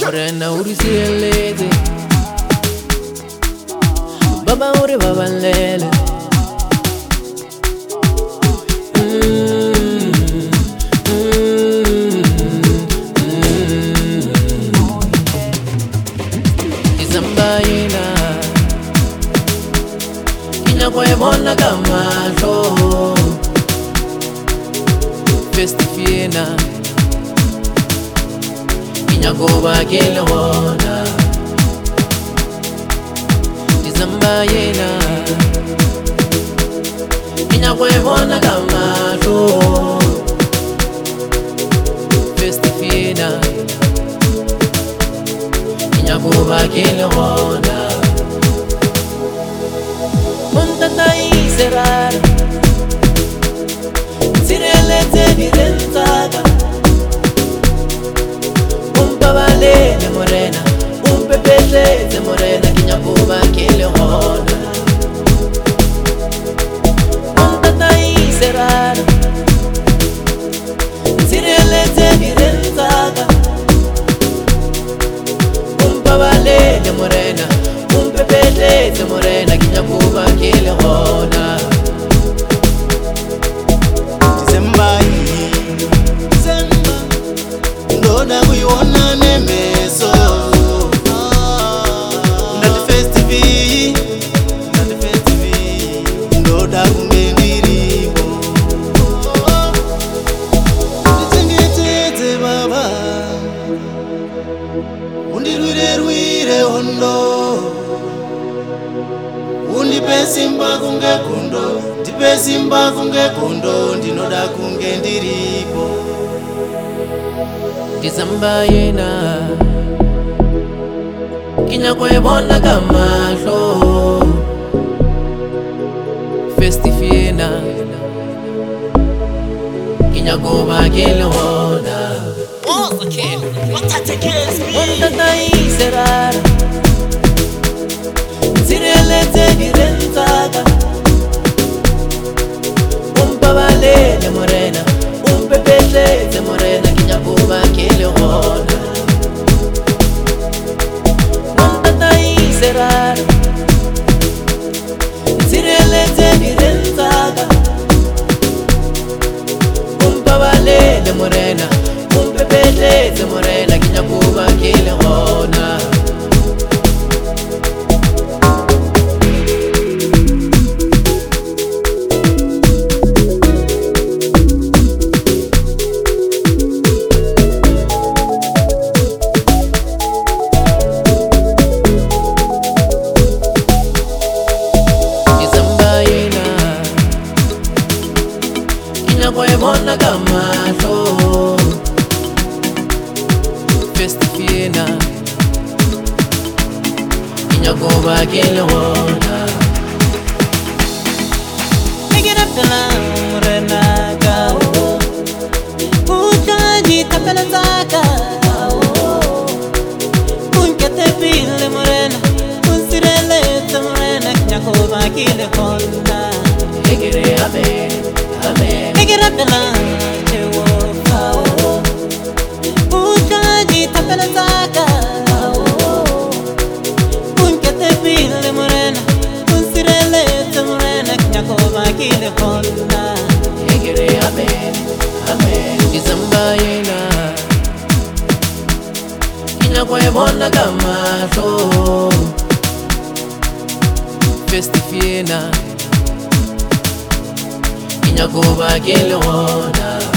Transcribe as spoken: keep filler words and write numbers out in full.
Morena uri sielete Baba uri baba lele mm, mm, mm. Izamba yena Kinya kwa ebona kamasho Festifiena Kinyagoba kelehona Izamba yena Kinyakwebona kamasho Festifiena Kinyagoba kelehona Montata iserar Sirelete direnzaka Balele morena, un pepeche de morena, Kinyagoba kelehona. Montata iserar, sirelete direnzaka. Un balele morena, un pepeche de morena, Kinyagoba kelehona. December, December, ndoda kuiona nemeso. Ndati festivi, ndati festivi, ndoda kungendiriko. Ndichengetedze baba, undirwire rwire hondo. Undipe simba kunge kundo, ndipe simba kunge kundo, ndinoda kunge ndiriko. Izamba yena Kinyakwebona kamasho Festifiena Kinyagoba kelehona Montata iserar Sirelete direnzaka Un balele morena Un pepeche de morena Kinyagoba kelehona Montata iserar Sirelete direnzaka Un balele morena Un pepeche de morena Kinyagoba kelehona Kinyakwebona kamasho Festifiena Kinyagoba kelehona Pick it up the line, Renaka. Ukaji tapelazaka. Unkete pile morena, unsirelete morena, Kinyagoba kelehona. Egere ame, ame Pick it up the line, Jehovah. Ukaji tapelazaka. Unkete pile morena, unsirelete morena, Kinyagoba kelehona. Egere ame, ame Izamba yena Kinyakwebona kamasho Festifiena Kinyagoba kelehona